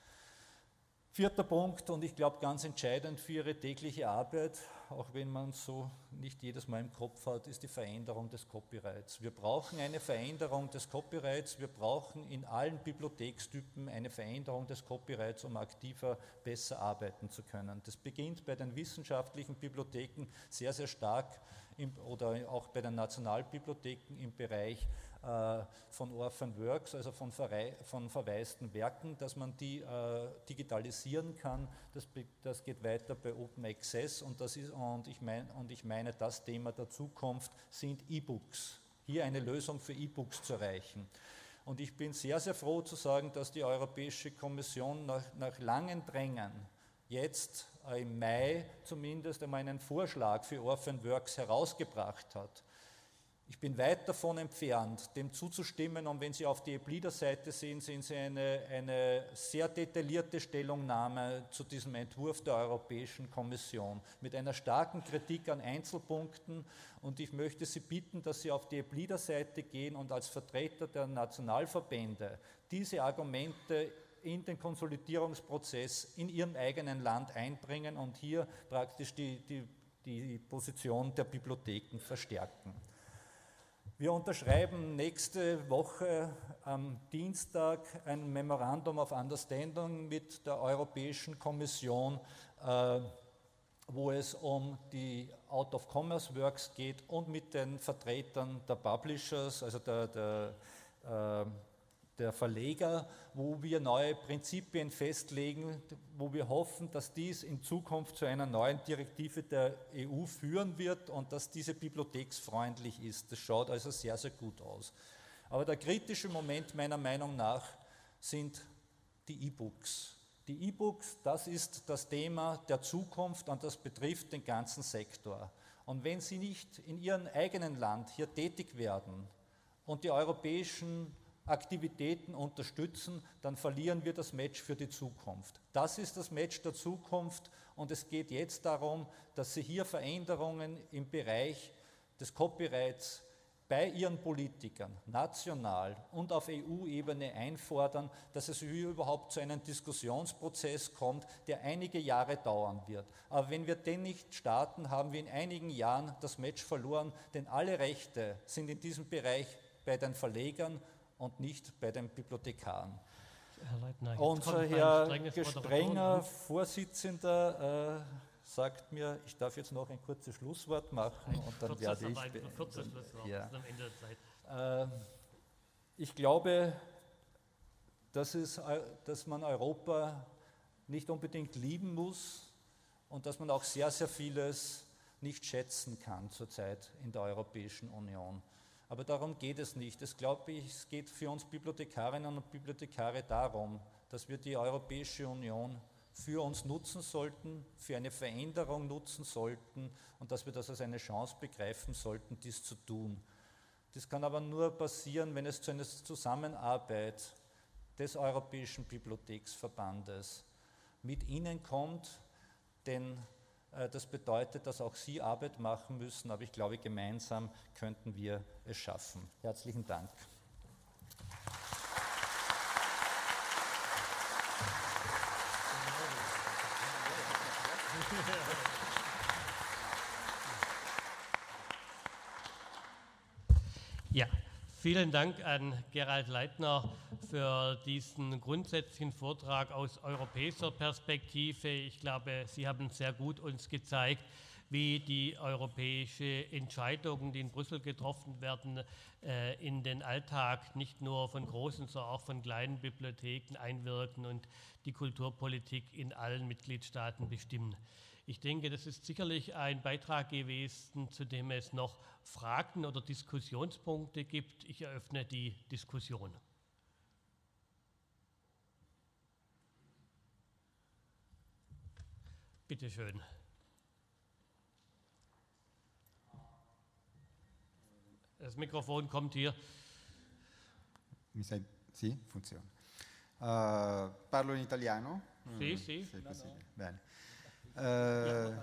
Vierter Punkt, und ich glaube ganz entscheidend für Ihre tägliche Arbeit, auch wenn man es so nicht jedes Mal im Kopf hat, ist die Veränderung des Copyrights. Wir brauchen eine Veränderung des Copyrights, wir brauchen in allen Bibliothekstypen eine Veränderung des Copyrights, um aktiver, besser arbeiten zu können. Das beginnt bei den wissenschaftlichen Bibliotheken sehr, sehr stark im, oder auch bei den Nationalbibliotheken im Bereich äh, von Orphan Works, also von, verrei- von verwaisten Werken, dass man die äh, digitalisieren kann. Das, das geht weiter bei Open Access und, das ist, und, ich mein, und ich meine, das Thema der Zukunft sind E-Books. Hier eine Lösung für E-Books zu erreichen. Und ich bin sehr, sehr froh zu sagen, dass die Europäische Kommission nach, nach langen Drängen jetzt äh, im Mai zumindest einmal einen Vorschlag für Orphan Works herausgebracht hat. Ich bin weit davon entfernt, dem zuzustimmen, und wenn Sie auf die EBLIDA-Seite sehen, sehen Sie eine, eine sehr detaillierte Stellungnahme zu diesem Entwurf der Europäischen Kommission mit einer starken Kritik an Einzelpunkten, und ich möchte Sie bitten, dass Sie auf die EBLIDA-Seite gehen und als Vertreter der Nationalverbände diese Argumente in den Konsolidierungsprozess in Ihrem eigenen Land einbringen und hier praktisch die, die, die Position der Bibliotheken verstärken. Wir unterschreiben nächste Woche am Dienstag ein Memorandum of Understanding mit der Europäischen Kommission, äh, wo es um die Out-of-Commerce-Works geht und mit den Vertretern der Publishers, also der, der, äh, der Verleger, wo wir neue Prinzipien festlegen, wo wir hoffen, dass dies in Zukunft zu einer neuen Direktive der E U führen wird und dass diese bibliotheksfreundlich ist. Das schaut also sehr, sehr gut aus. Aber der kritische Moment meiner Meinung nach sind die E-Books. Die E-Books, das ist das Thema der Zukunft und das betrifft den ganzen Sektor. Und wenn Sie nicht in Ihrem eigenen Land hier tätig werden und die europäischen Aktivitäten unterstützen, dann verlieren wir das Match für die Zukunft. Das ist das Match der Zukunft und es geht jetzt darum, dass Sie hier Veränderungen im Bereich des Copyrights bei Ihren Politikern, national und auf E U-Ebene einfordern, dass es hier überhaupt zu einem Diskussionsprozess kommt, der einige Jahre dauern wird. Aber wenn wir den nicht starten, haben wir in einigen Jahren das Match verloren, denn alle Rechte sind in diesem Bereich bei den Verlegern und nicht bei den Bibliothekaren. Herr Leitner, Unser Herr gestrenger Vorsitzender äh, sagt mir, ich darf jetzt noch ein kurzes Schlusswort machen ein und dann kurzes, werde ich... Ein kurzes Schlusswort, ja. Das ist am Ende der Zeit. Äh, ich glaube, dass, es, dass man Europa nicht unbedingt lieben muss und dass man auch sehr, sehr vieles nicht schätzen kann zurzeit in der Europäischen Union. Aber darum geht es nicht. Es, glaube ich, es geht für uns Bibliothekarinnen und Bibliothekare darum, dass wir die Europäische Union für uns nutzen sollten, für eine Veränderung nutzen sollten und dass wir das als eine Chance begreifen sollten, dies zu tun. Das kann aber nur passieren, wenn es zu einer Zusammenarbeit des Europäischen Bibliotheksverbandes mit Ihnen kommt, denn äh, das bedeutet, dass auch Sie Arbeit machen müssen, aber ich glaube, gemeinsam könnten wir es schaffen. Herzlichen Dank. Ja, vielen Dank an Gerald Leitner für diesen grundsätzlichen Vortrag aus europäischer Perspektive. Ich glaube, Sie haben sehr gut uns gezeigt, wie die europäischen Entscheidungen, die in Brüssel getroffen werden, in den Alltag nicht nur von großen, sondern auch von kleinen Bibliotheken einwirken und die Kulturpolitik in allen Mitgliedstaaten bestimmen. Ich denke, das ist sicherlich ein Beitrag gewesen, zu dem es noch Fragen oder Diskussionspunkte gibt. Ich eröffne die Diskussion. Bitte schön. Das Mikrofon kommt hier. Mi sei... Sì, funziona. Uh, parlo in italiano? Sì, mm, sì. Se è possibile. Bene. Uh,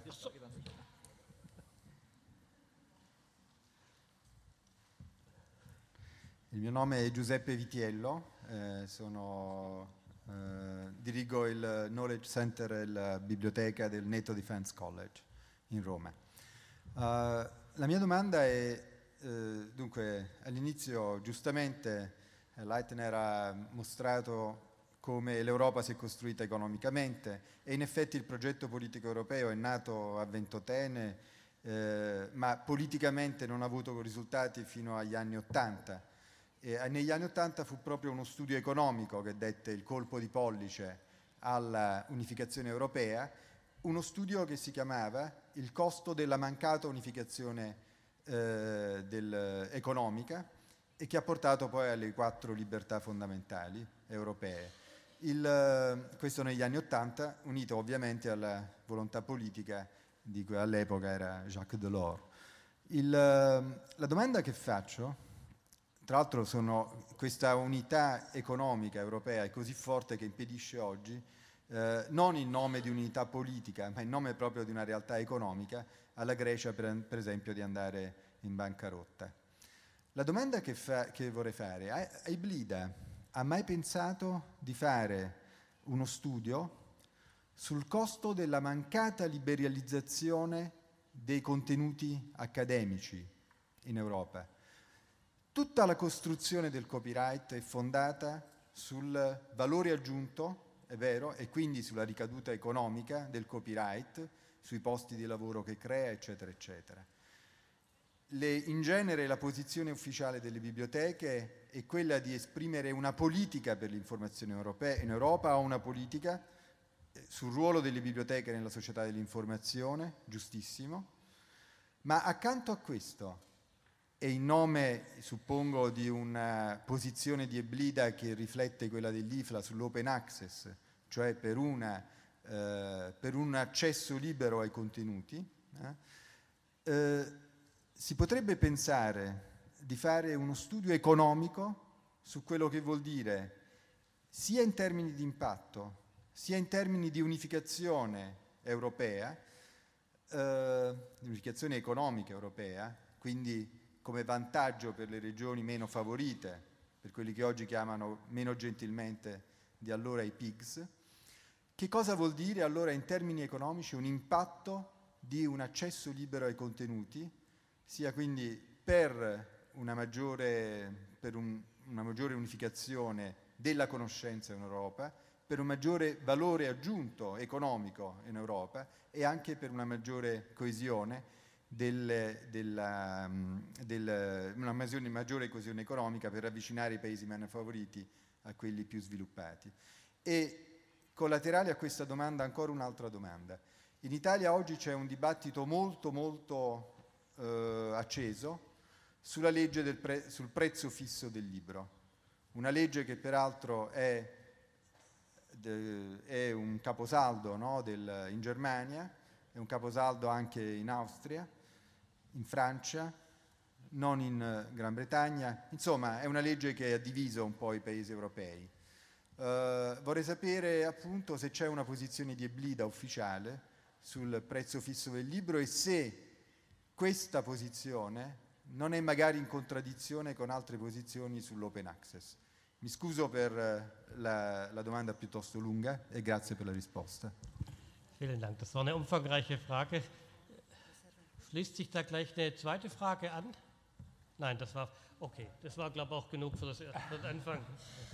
il mio nome è Giuseppe Vitiello, eh, sono, eh, dirigo il Knowledge Center e la biblioteca del NATO Defense College in Roma. Uh, la mia domanda è, eh, dunque, all'inizio giustamente eh, Leitner ha mostrato come l'Europa si è costruita economicamente e in effetti il progetto politico europeo è nato a Ventotene, eh, ma politicamente non ha avuto risultati fino agli anni Ottanta. E negli anni Ottanta fu proprio uno studio economico che dette il colpo di pollice alla unificazione europea, uno studio che si chiamava Il costo della mancata unificazione eh, del, economica e che ha portato poi alle quattro libertà fondamentali europee. Il, questo negli anni Ottanta, unito ovviamente alla volontà politica di cui all'epoca era Jacques Delors. Il, la domanda che faccio, tra l'altro sono, questa unità economica europea è così forte che impedisce oggi, eh, non in nome di unità politica, ma in nome proprio di una realtà economica, alla Grecia per, per esempio di andare in bancarotta. La domanda che, fa, che vorrei fare, Iblida ha mai pensato di fare uno studio sul costo della mancata liberalizzazione dei contenuti accademici in Europa? Tutta la costruzione del copyright è fondata sul valore aggiunto, è vero, e quindi sulla ricaduta economica del copyright, sui posti di lavoro che crea, eccetera, eccetera. Le, in genere la posizione ufficiale delle biblioteche è quella di esprimere una politica per l'informazione europea. In Europa ha una politica sul ruolo delle biblioteche nella società dell'informazione, giustissimo, ma accanto a questo, e in nome, suppongo, di una posizione di Eblida che riflette quella dell'I F L A sull'open access, cioè per, una, eh, per un accesso libero ai contenuti, eh, eh, si potrebbe pensare di fare uno studio economico su quello che vuol dire, sia in termini di impatto, sia in termini di unificazione europea, eh, unificazione economica europea, quindi come vantaggio per le regioni meno favorite, per quelli che oggi chiamano meno gentilmente di allora i P I G S. Che cosa vuol dire allora in termini economici un impatto di un accesso libero ai contenuti, sia quindi per una maggiore, per un, una maggiore unificazione della conoscenza in Europa, per un maggiore valore aggiunto economico in Europa e anche per una maggiore coesione, del, della, del, una maggiore, maggiore coesione economica per avvicinare i paesi meno favoriti a quelli più sviluppati. E collaterale a questa domanda ancora un'altra domanda. In Italia oggi c'è un dibattito molto molto eh, acceso sulla legge del pre, sul prezzo fisso del libro, una legge che peraltro è, de, è un caposaldo, no, del, in Germania, è un caposaldo anche in Austria, in Francia, non in Gran Bretagna, insomma è una legge che ha diviso un po' i paesi europei. Uh, vorrei sapere appunto se c'è una posizione di Eblida ufficiale sul prezzo fisso del libro e se questa posizione non è magari in contraddizione con altre posizioni sull'open access. Mi scuso per la, la domanda piuttosto lunga e grazie per la risposta. Vielen Dank. Das war eine umfangreiche Frage. Schließt sich da gleich eine zweite Frage an? Nein, das war okay. Das war, glaube ich, auch genug für, das, für den Anfang.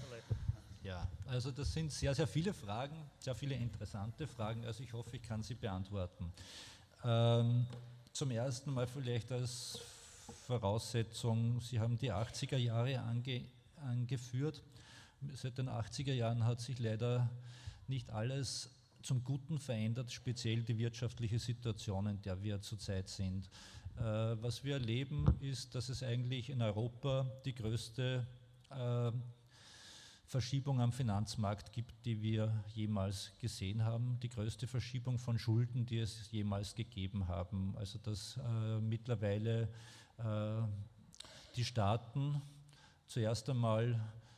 Ja, also das sind sehr, sehr viele Fragen, sehr viele interessante Fragen. Also ich hoffe, ich kann sie beantworten. Ähm, zum ersten Mal vielleicht als Voraussetzung, Sie haben die achtziger Jahre ange, angeführt. Seit den achtziger Jahren hat sich leider nicht alles zum Guten verändert, speziell die wirtschaftliche Situation, in der wir zurzeit sind. Äh, was wir erleben, ist, dass es eigentlich in Europa die größte äh, Verschiebung am Finanzmarkt gibt, die wir jemals gesehen haben, die größte Verschiebung von Schulden, die es jemals gegeben haben. Also dass äh, mittlerweile äh, die Staaten zuerst einmal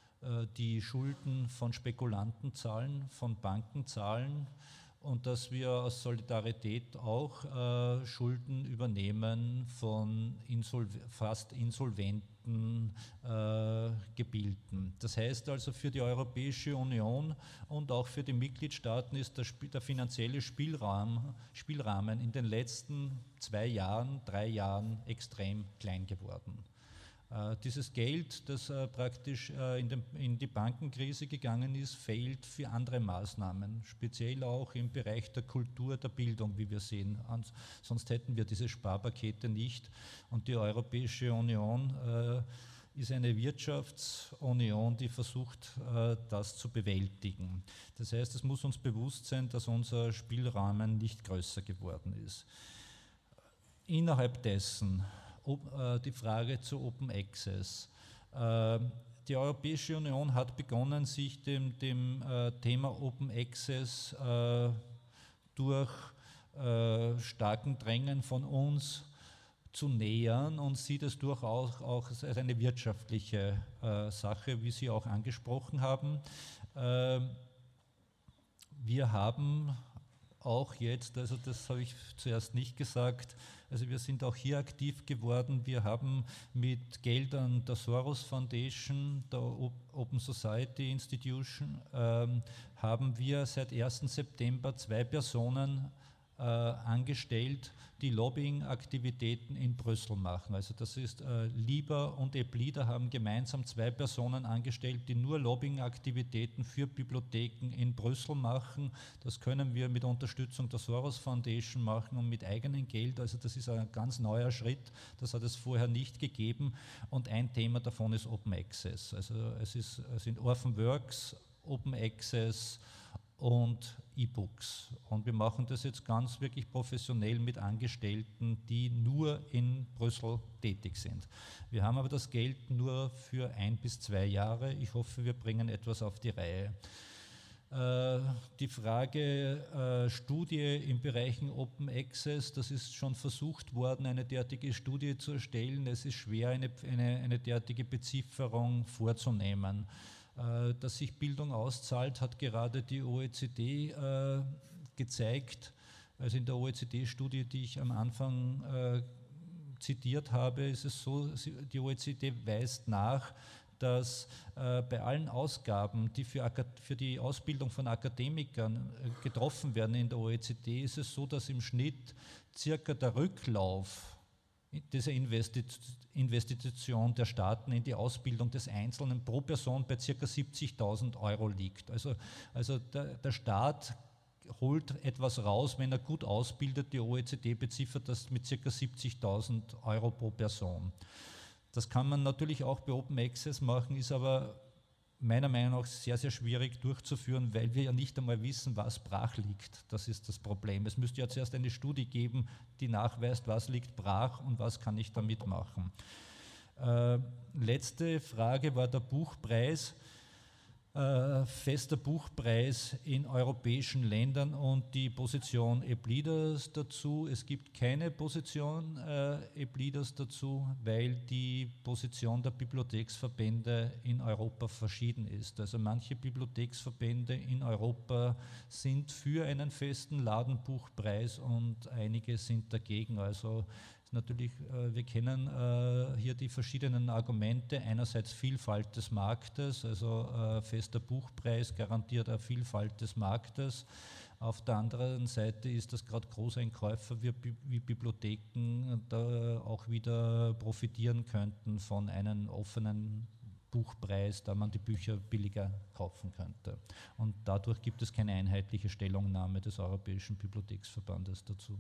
die Schulden von Spekulanten zahlen, von Banken zahlen und dass wir aus Solidarität auch äh, Schulden übernehmen von insolv- fast insolventen äh, Gebilden. Das heißt also für die Europäische Union und auch für die Mitgliedstaaten ist der, Sp- der finanzielle Spielraum, Spielrahmen in den letzten zwei Jahren, drei Jahren extrem klein geworden. Uh, dieses Geld, das uh, praktisch uh, in, dem, in die Bankenkrise gegangen ist, fehlt für andere Maßnahmen, speziell auch im Bereich der Kultur, der Bildung, wie wir sehen. Ans, sonst hätten wir diese Sparpakete nicht. Und die Europäische Union uh, ist eine Wirtschaftsunion, die versucht, uh, das zu bewältigen. Das heißt, es muss uns bewusst sein, dass unser Spielrahmen nicht größer geworden ist. Innerhalb dessen die Frage zu Open Access. Die Europäische Union hat begonnen, sich dem, dem Thema Open Access durch starken Drängen von uns zu nähern und sieht es durchaus auch als eine wirtschaftliche Sache, wie Sie auch angesprochen haben. Wir haben auch jetzt, also das habe ich zuerst nicht gesagt, also wir sind auch hier aktiv geworden. Wir haben mit Geldern der Soros Foundation, der Open Society Institution, ähm, haben wir seit ersten September zwei Personen äh, angestellt, die Lobbying-Aktivitäten in Brüssel machen. Also das ist äh, Lieber und Eblida haben gemeinsam zwei Personen angestellt, die nur Lobbying-Aktivitäten für Bibliotheken in Brüssel machen. Das können wir mit Unterstützung der Soros Foundation machen und mit eigenem Geld. Also das ist ein ganz neuer Schritt, das hat es vorher nicht gegeben. Und ein Thema davon ist Open Access. Also es, ist, es sind Orphan Works, Open Access und E-Books. Und wir machen das jetzt ganz wirklich professionell mit Angestellten, die nur in Brüssel tätig sind. Wir haben aber das Geld nur für ein bis zwei Jahre. Ich hoffe, wir bringen etwas auf die Reihe. Äh, die Frage äh, Studie im Bereich Open Access, das ist schon versucht worden, eine derartige Studie zu erstellen. Es ist schwer, eine, eine, eine derartige Bezifferung vorzunehmen. Dass sich Bildung auszahlt, hat gerade die O E C D äh, gezeigt. Also in der O E C D-Studie, die ich am Anfang äh, zitiert habe, ist es so, die O E C D weist nach, dass äh, bei allen Ausgaben, die für, für die Ausbildung von Akademikern äh, getroffen werden in der O E C D, ist es so, dass im Schnitt circa der Rücklauf diese Investition der Staaten in die Ausbildung des Einzelnen pro Person bei ca. siebzigtausend Euro liegt. Also, also der, der Staat holt etwas raus, wenn er gut ausbildet. Die O E C D beziffert das mit ca. siebzigtausend Euro pro Person. Das kann man natürlich auch bei Open Access machen, ist aber meiner Meinung nach sehr, sehr schwierig durchzuführen, weil wir ja nicht einmal wissen, was brach liegt. Das ist das Problem. Es müsste ja zuerst eine Studie geben, die nachweist, was liegt brach und was kann ich damit machen. Äh, letzte Frage war der Buchpreis. Äh, fester Buchpreis in europäischen Ländern und die Position Eblidas dazu. Es gibt keine Position äh, Eblidas dazu, weil die Position der Bibliotheksverbände in Europa verschieden ist. Also manche Bibliotheksverbände in Europa sind für einen festen Ladenbuchpreis und einige sind dagegen. Also natürlich, äh, wir kennen äh, hier die verschiedenen Argumente. Einerseits Vielfalt des Marktes, also äh, fester Buchpreis garantiert eine Vielfalt des Marktes. Auf der anderen Seite ist das gerade Großeinkäufer wie, wie Bibliotheken da auch wieder profitieren könnten von einem offenen Buchpreis, da man die Bücher billiger kaufen könnte. Und dadurch gibt es keine einheitliche Stellungnahme des Europäischen Bibliotheksverbandes dazu.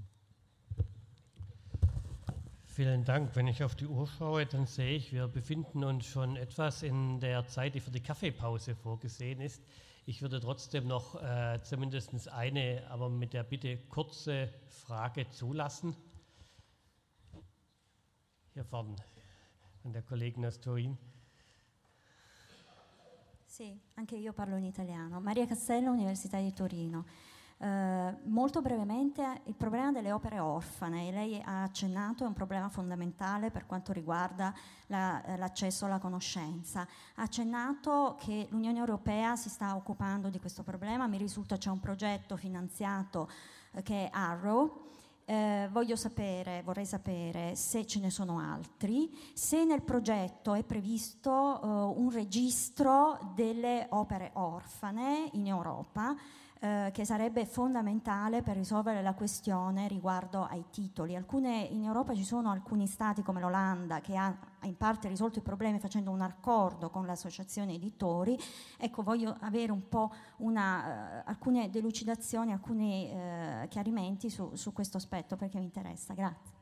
Vielen Dank. Wenn ich auf die Uhr schaue, dann sehe ich, wir befinden uns schon etwas in der Zeit, die für die Kaffeepause vorgesehen ist. Ich würde trotzdem noch äh, zumindest eine, aber mit der Bitte kurze Frage zulassen. Hier vorne, an der Kollegin aus Turin. Sì, anche io parlo in italiano. Maria Castello, Università di Torino. Uh, molto brevemente, il problema delle opere orfane, lei ha accennato, è un problema fondamentale per quanto riguarda la, l'accesso alla conoscenza. Ha accennato che l'Unione Europea si sta occupando di questo problema, mi risulta c'è un progetto finanziato uh, che è Arrow. Eh, voglio sapere, vorrei sapere se ce ne sono altri, se nel progetto è previsto uh, un registro delle opere orfane in Europa, Eh, che sarebbe fondamentale per risolvere la questione riguardo ai titoli. Alcune, in Europa ci sono alcuni stati come l'Olanda che ha, ha in parte risolto i problemi facendo un accordo con l'associazione editori. Ecco, voglio avere un po' una, uh, alcune delucidazioni, alcuni uh, chiarimenti su, su questo aspetto perché mi interessa. Grazie.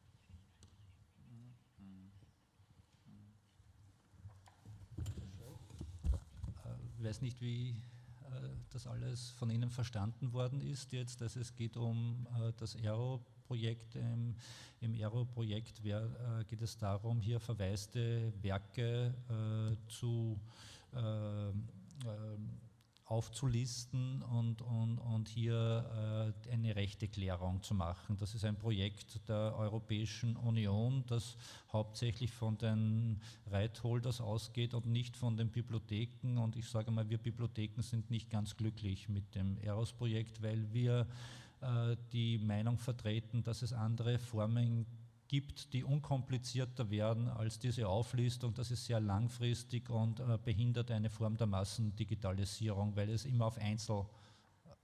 Ich weiß nicht, wie das alles von Ihnen verstanden worden ist jetzt. Also es geht um äh, das Aero-Projekt. Ähm, Im Aero-Projekt äh, geht es darum, hier verwaiste Werke äh, zu äh, äh, aufzulisten und, und, und hier äh, eine Rechteklärung zu machen. Das ist ein Projekt der Europäischen Union, das hauptsächlich von den Rightholders ausgeht und nicht von den Bibliotheken. Und ich sage mal, wir Bibliotheken sind nicht ganz glücklich mit dem Eros-Projekt, weil wir äh, die Meinung vertreten, dass es andere Formen gibt, die unkomplizierter werden als diese Auflistung. Das ist sehr langfristig und äh, behindert eine Form der Massendigitalisierung, weil es immer auf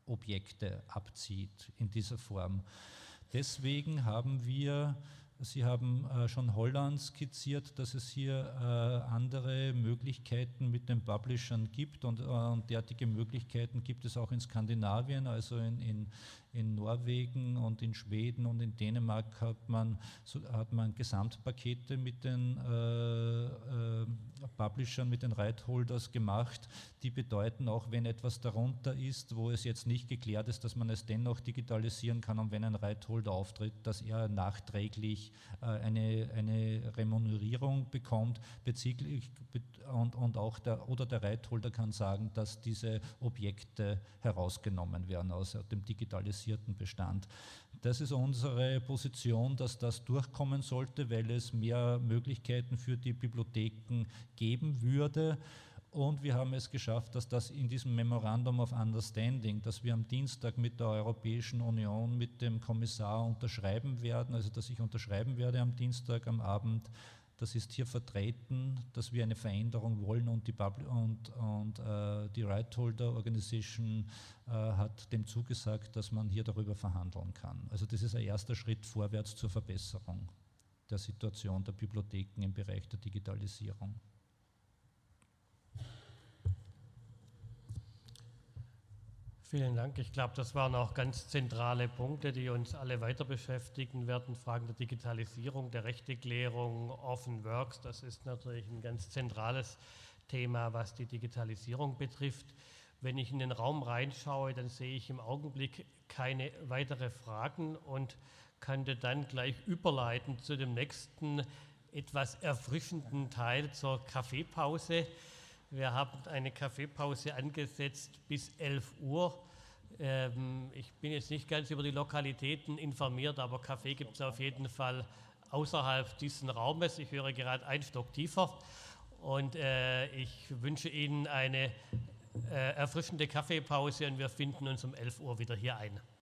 Objekte abzieht in dieser Form. Deswegen haben wir, Sie haben äh, schon Holland skizziert, dass es hier äh, andere Möglichkeiten mit den Publishern gibt und, äh, und derartige Möglichkeiten gibt es auch in Skandinavien, also in, in, in Norwegen und in Schweden und in Dänemark hat man, so, hat man Gesamtpakete mit den äh, äh, Publishern, mit den Rightholders gemacht, die bedeuten, auch wenn etwas darunter ist, wo es jetzt nicht geklärt ist, dass man es dennoch digitalisieren kann und wenn ein Rightholder auftritt, dass er nachträglich äh, eine, eine Remunerierung bekommt bezüglich und, und auch der, oder der Rightholder kann sagen, dass diese Objekte herausgenommen werden aus dem digitalisierten Bestand. Das ist unsere Position, dass das durchkommen sollte, weil es mehr Möglichkeiten für die Bibliotheken geben würde. Und wir haben es geschafft, dass das in diesem Memorandum of Understanding, das wir am Dienstag mit der Europäischen Union, mit dem Kommissar unterschreiben werden, also dass ich unterschreiben werde am Dienstag am Abend, das ist hier vertreten, dass wir eine Veränderung wollen und die, Publi- und, und, äh, die Rightholder Organization äh, hat dem zugesagt, dass man hier darüber verhandeln kann. Also das ist ein erster Schritt vorwärts zur Verbesserung der Situation der Bibliotheken im Bereich der Digitalisierung. Vielen Dank. Ich glaube, das waren auch ganz zentrale Punkte, die uns alle weiter beschäftigen werden. Fragen der Digitalisierung, der Rechteklärung, Open Works, das ist natürlich ein ganz zentrales Thema, was die Digitalisierung betrifft. Wenn ich in den Raum reinschaue, dann sehe ich im Augenblick keine weiteren Fragen und könnte dann gleich überleiten zu dem nächsten etwas erfrischenden Teil zur Kaffeepause. Wir haben eine Kaffeepause angesetzt bis elf Uhr. Ähm, ich bin jetzt nicht ganz über die Lokalitäten informiert, aber Kaffee gibt es auf jeden Fall außerhalb dieses Raumes. Ich höre gerade einen Stock tiefer und äh, ich wünsche Ihnen eine äh, erfrischende Kaffeepause und wir finden uns um elf Uhr wieder hier ein.